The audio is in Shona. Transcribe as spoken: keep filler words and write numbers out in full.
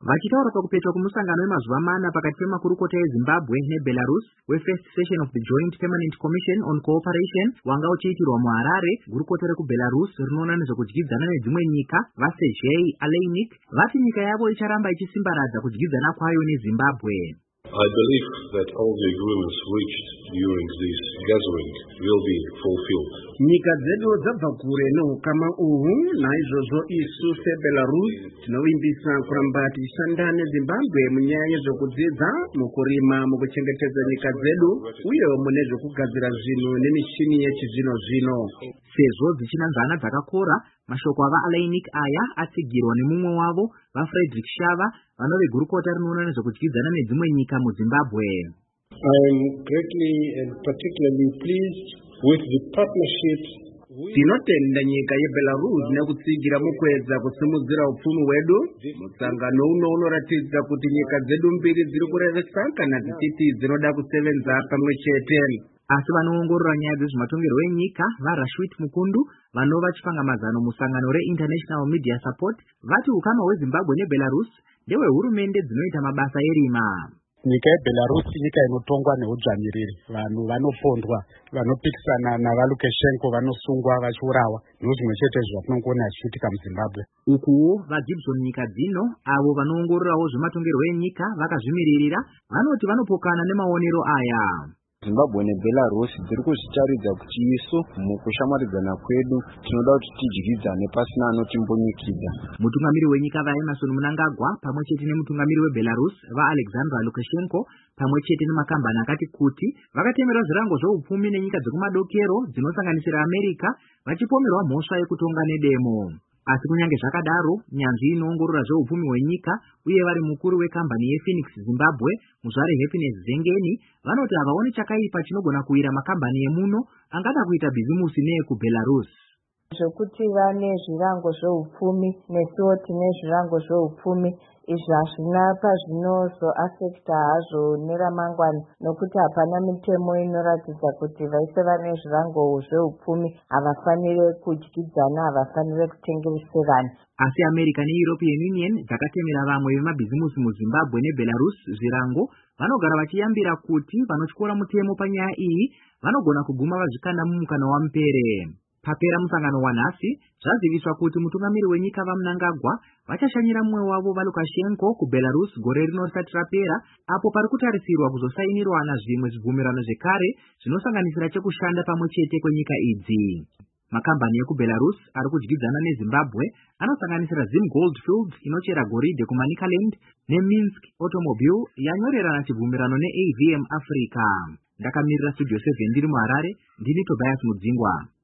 Vachitaura pakupetwa kumusangano wemazuva mana pakati pemakurukota eZimbabwe neBelarus we-first session of the Joint Permanent Commission on Cooperation wanga uchiitirwa muHarare, gurukota rekuBelarus rinoona nezvekudyidzana nedzimwe nyika vaSergei Aleinik vati nyika yavo icharamba ichisimbaradza kudyidzana kwayo neZimbabwe. I believe that all the agreements reached during this gathering will be fulfilled. Nyika dzedu dzabva kure neukama uhu, naizvozvo isu seBelarus tinovimbisa kuramba tichishanda neZimbabwe munyaya yezvekudzidza, mukurima, mukuchengetedza nyika dzedu uye mune zvekugadzira zvinhu nemishini yechizvino-zvino. Sezvo dzichina nzana dzakakora, mashoko ava Aleinik aya atsigirwa nemumwe wavo vaFrederick Shava vanove gurukota rinoona nezvekudyidzana nedzimwe nyika muZimbabwe. I am greatly and particularly pleased with the partnership. Tinotenda nyika yeBelarus nekutsigira mukwedza kusimudzira upfumi hwedu. Musangano uno unoratidza kuti nyika dzedu mbiri dziri kurevesa kana tichiti dzinoda kusevenza pamwe chete. Asi vanoongorora nyaya dzezvematongerwo enyika vaRashwit Mukundu vanova chipangamazano musangano reInternational Media Support vati ukama hweZimbabwe neBelarus ndehwehurumende dzinoita mabasa erima. Nyika yeBelarus nyika inotongwa neudzvanyiririri, vanhu vanopondwa, vanopikisana navaLukashenko vanosungwa vachiurawa, nezvimwe chete zvatinongoona zvichiitika muZimbabwe. Ukuwo vaGibson nyika dzino avo vanoongororawo zvematongerwo enyika vakazvimiririra vanoti vanopokana nemaonero aya. Zimbabwe neBelarus dziri kuzvitaridza kuti isu mukushamwaridzana kwedu tinoda kuti tidyidzane pasina anotimbonyikidza. Mutungamiri wenyika vaEmerson Mnangagwa pamwe chete nemutungamiri weBelarus vaAlexander Lukashenko pamwe chete nemakambani akati kuti vakatemerwa zvirango zveupfumi nenyika dzekumadokero dzinosanganisira America vachipomerwa mhosva yekutonga nedemo. Asi kunyange zvakadaro, nyanzvi inoongorora zveupfumi hwenyika uye vari mukuru wekambani yePhoenix Zimbabwe muzvare Happiness Zengeni vanoti havaoni chakaipa chinogona kuwira makambani emuno angada kuita bhizimusi neekuBelarus. Zvokuti vane zvirango zveupfumi nesiwo tine zvirango zveupfumi izvi hazvina pazvinozoafekta hazvo neramangwana, nokuti hapana mitemo inoratidza kuti vaise vane zvirango zveupfumi havafanire kudyidzana, havafanire kutengereserana. Asi America neEuropean Union dzakatemera vamwe vemabhizimusi muZimbabwe neBelarus zvirango vanogara vachiyambira kuti vanotyora mutemo panyaya iyi vanogona kuguma vazvikanda mumukana wamupere. Papera musangano wanhasi zvaziviswa kuti mutungamiri wenyika vaMnangagwa vachashanyira mumwe wavo vaLukashenko kuBelarus gore rino risati rapera, apo pari kutarisirwa kuzosainirwana zvimwe zvibvumirano zvekare zvinosanganisira chekushanda pamwe chete kwenyika idzi. Makambani ekuBelarus ari kudyidzana neZimbabwe anosanganisira Zim Goldfields inochera goridhe kuManicaland neMinsk Automobile yanyorerana chibvumirano neA V M Africa. Ndakamirira Studio seven ndiri muHarare, ndini Tobias Mudzingwa.